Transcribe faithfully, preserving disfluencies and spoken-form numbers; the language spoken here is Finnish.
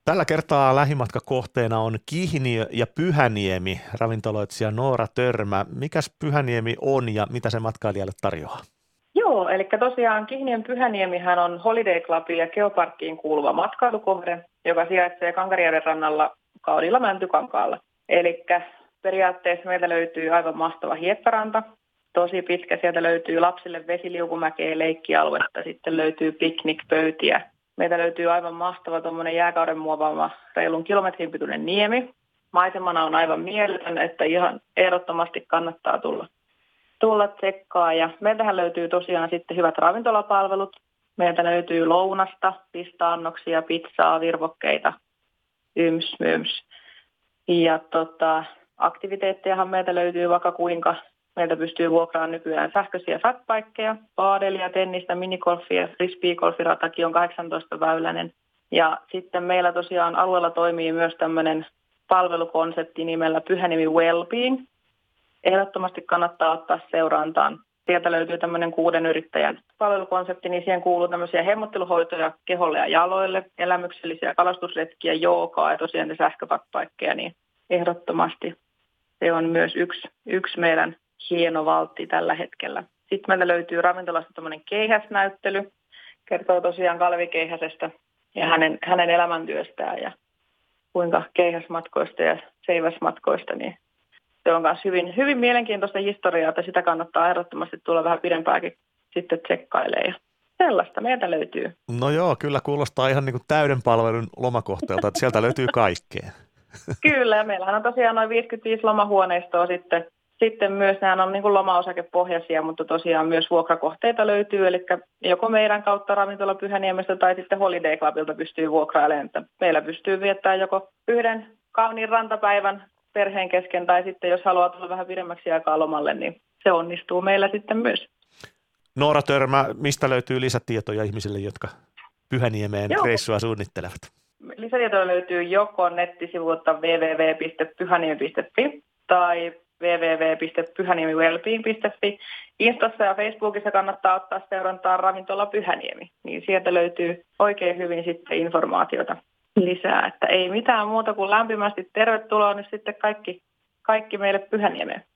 Tällä kertaa lähimatkakohteena on Kihniö ja Pyhäniemi, ravintoloitsija Noora Törmä. Mikäs Pyhäniemi on ja mitä se matkailijalle tarjoaa? Joo, eli tosiaan Kihniön Pyhäniemihän on Holiday Clubiin ja Geoparkkiin kuuluva matkailukohde, joka sijaitsee Kankarijärven rannalla kauniilla Mäntykankaalla. Eli periaatteessa meiltä löytyy aivan mahtava hiekkaranta, tosi pitkä. Sieltä löytyy lapsille vesiliukumäkeä, leikkialuetta, sitten löytyy piknikpöytiä. Meiltä löytyy aivan mahtava tuommoinen jääkauden muovaama reilun kilometrin pituinen niemi. Maisemana on aivan mieletön, että ihan ehdottomasti kannattaa tulla. tulla tsekkaa. Ja meiltähän löytyy tosiaan sitten hyvät ravintolapalvelut. Meiltä löytyy lounasta, pistaannoksia, pizzaa, virvokkeita, yms, myms. Ja tota, aktiviteettejahan meiltä löytyy vaikka kuinka. Meiltä pystyy vuokraamaan nykyään sähköisiä fatbikeja, paadelia, tennistä, minigolfia, frisbeegolfiratakin on kahdeksantoista väyläinen. Ja sitten meillä tosiaan alueella toimii myös tämmöinen palvelukonsepti nimellä Pyhäniemi Wellbeing. Ehdottomasti kannattaa ottaa seurantaan. Sieltä löytyy tämmöinen kuuden yrittäjän palvelukonsepti, niin siihen kuuluu tämmöisiä hemmotteluhoitoja keholle ja jaloille, elämyksellisiä kalastusretkiä, joogaa ja tosiaan ne sähköfatbikeja, niin ehdottomasti se on myös yksi, yksi meidän hieno valtti tällä hetkellä. Sitten meiltä löytyy ravintolasta tämmöinen keihäsnäyttely, kertoo tosiaan Kalvi Keihäsestä ja hänen, hänen elämäntyöstään ja kuinka keihäsmatkoista ja seiväsmatkoista, niin se on myös hyvin, hyvin mielenkiintoista historiaa, että sitä kannattaa ehdottomasti tulla vähän pidempääkin sitten tsekkailemaan. Ja sellaista meiltä löytyy. No joo, kyllä kuulostaa ihan niin kuin täyden palvelun lomakohteelta, että sieltä löytyy kaikkea. Kyllä, ja meillähän on tosiaan noin viisikymmentäviisi lomahuoneistoa sitten. Sitten myös nämä on niin kuin lomaosakepohjaisia, mutta tosiaan myös vuokrakohteita löytyy, eli joko meidän kautta ravintola Pyhäniemestä tai sitten Holiday Clubilta pystyy vuokrailemaan. Meillä pystyy viettämään joko yhden kauniin rantapäivän perheen kesken, tai sitten jos haluaa tulla vähän pidemmäksi aikaa lomalle, niin se onnistuu meillä sitten myös. Noora Törmä, mistä löytyy lisätietoja ihmisille, jotka Pyhäniemeen Joo. reissua suunnittelevat? Lisätietoja löytyy joko nettisivuilta double-u double-u double-u piste pyhäniemi piste fi tai double-u double-u double-u piste pyhäniemiwellbeing piste fi. Instassa ja Facebookissa kannattaa ottaa seurantaa ravintola Pyhäniemi, niin sieltä löytyy oikein hyvin sitten informaatiota lisää, että ei mitään muuta kuin lämpimästi tervetuloa nyt sitten kaikki, kaikki meille Pyhäniemeen.